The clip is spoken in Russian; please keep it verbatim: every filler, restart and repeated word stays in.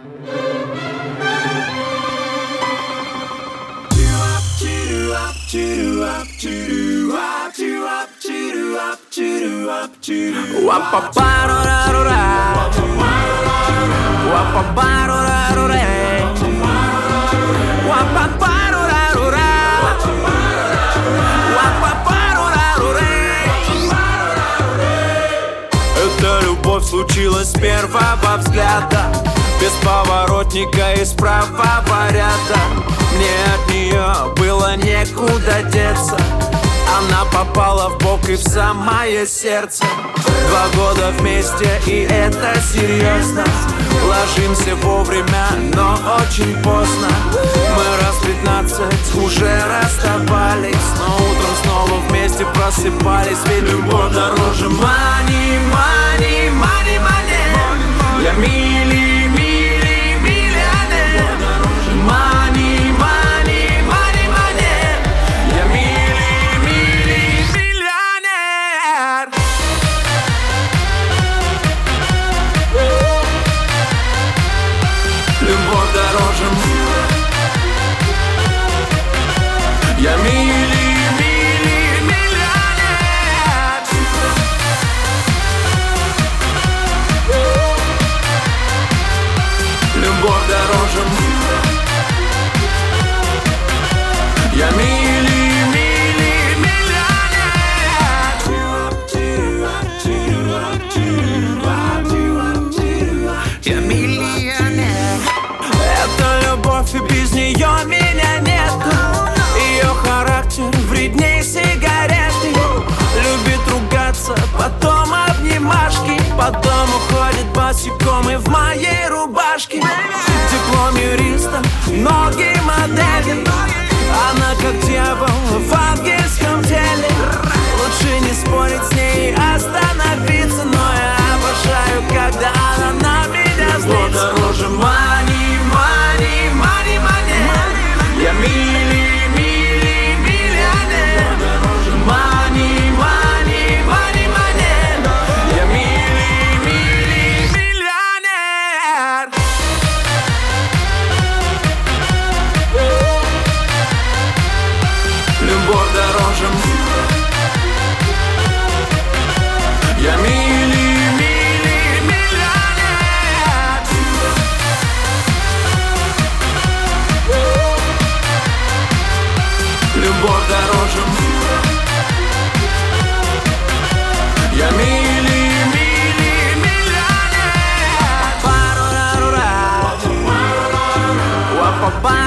Эта любовь случилась с первого взгляда, без поворотника и с правого ряда. Мне от нее было некуда деться, она попала в бок и в самое сердце. Два года вместе, и это серьезно. Ложимся вовремя, но очень поздно. Мы раз пятнадцать уже расставались, но утром снова вместе просыпались. Ведь любовь дороже мани, мани, мани, мани. Я мили, мили, миллионер. Мани, мани, мани, мани. Я мили, мили, миллионер. Любовь дороже. Я мили, мили, миллионер. Любовь дороже. Я мили, мили, миллионер. Я миллионер. Это любовь, и без нее меня нет. Ее характер вредней сигареты. Любит ругаться, потом обнимашки. Потом уходит босиком и в моей рубашке. Диплом юриста, ноги модели. Она как дьявол в ангельском теле. Лучше не спорить с ней, остановиться. Но я обожаю, когда она на меня злится. Дороже мани, мани, мани, мани. Я мили, мили, миллионер. Мани, мани, мани, мани. Я мили, мили, миллионер. Любовь дороже. Я мили, мили, миллионер. Любовь дороже. Я мили, мили, миллионер. Па-ра-ра-ра-ра. Па-па-па.